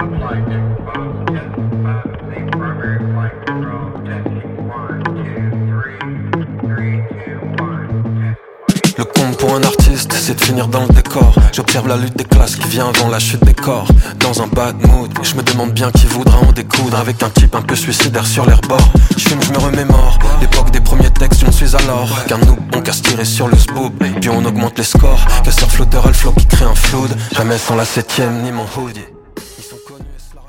Le compte pour un artiste, c'est de finir dans le décor. J'observe la lutte des classes qui vient avant la chute des corps. Dans un bad mood, je me demande bien qui voudra en découdre avec un type un peu suicidaire sur l'air bord. J'fume, je me remémore l'époque des premiers textes, je ne suis alors qu'un noob, on casse tirer sur le sboob. Puis on augmente les scores, casseur flotteur, le flow qui crée un flood. Jamais sans la septième ni mon hoodie.